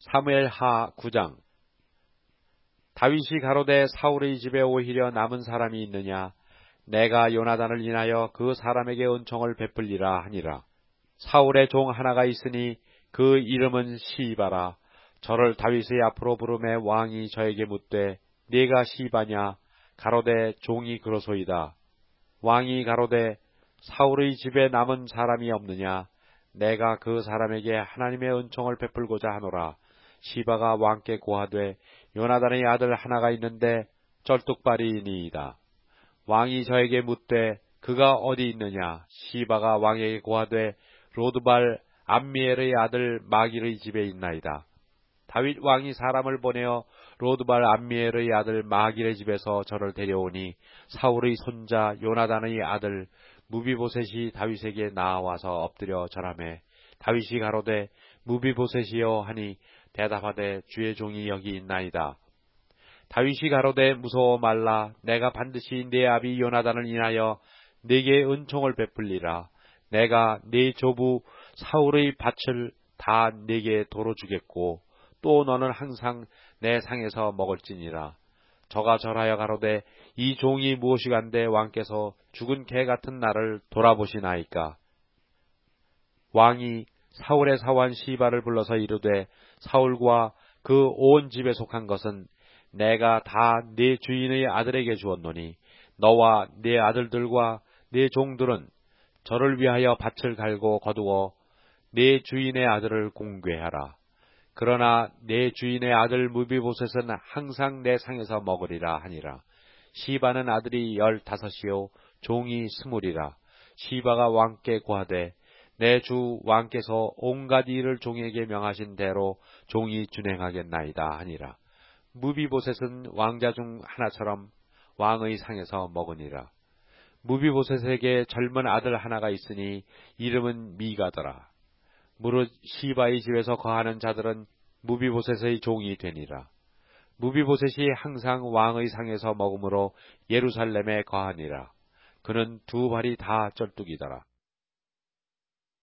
사무엘하 9장. 다윗이 가로되 사울의 집에 오히려 남은 사람이 있느냐? 내가 요나단을 인하여 그 사람에게 은총을 베풀리라 하니라. 사울의 종 하나가 있으니 그 이름은 시바라. 저를 다윗의 앞으로 부르매 왕이 저에게 묻되 네가 시바냐? 가로되 종이 그러소이다. 왕이 가로되 사울의 집에 남은 사람이 없느냐? 내가 그 사람에게 하나님의 은총을 베풀고자 하노라. 시바가 왕께 고하되 요나단의 아들 하나가 있는데 쩔뚝발이니이다. 왕이 저에게 묻되 그가 어디 있느냐? 시바가 왕에게 고하되 로드발 암미엘의 아들 마길의 집에 있나이다. 다윗 왕이 사람을 보내어 로드발 암미엘의 아들 마길의 집에서 저를 데려오니 사울의 손자 요나단의 아들 무비보셋이 다윗에게 나와서 엎드려 절하매 다윗이 가로되 무비보셋이여 하니 대답하되 주의 종이 여기 있나이다. 다윗이 가로되 무서워 말라. 내가 반드시 네 아비 요나단을 인하여 네게 은총을 베풀리라. 내가 네 조부 사울의 밭을 다 네게 도로 주겠고 또 너는 항상 내 상에서 먹을지니라. 저가 절하여 가로되 이 종이 무엇이간데 왕께서 죽은 개 같은 나를 돌아보시나이까. 왕이 사울의 사환 시바를 불러서 이르되 사울과 그 온 집에 속한 것은 내가 다 네 주인의 아들에게 주었노니 너와 네 아들들과 네 종들은 저를 위하여 밭을 갈고 거두어 네 주인의 아들을 공궤하라. 그러나 내 주인의 아들 무비보셋은 항상 내 상에서 먹으리라 하니라. 시바는 아들이 15이요 종이 20이라. 시바가 왕께 고하되 내 주 왕께서 온갖 일을 종에게 명하신 대로 종이 준행하겠나이다 하니라. 무비보셋은 왕자 중 하나처럼 왕의 상에서 먹으니라. 무비보셋에게 젊은 아들 하나가 있으니 이름은 미가더라. 무릇 시바의 집에서 거하는 자들은 무비보셋의 종이 되니라. 무비보셋이 항상 왕의 상에서 먹으므로 예루살렘에 거하니라. 그는 두 발이 다 쩔뚝이더라.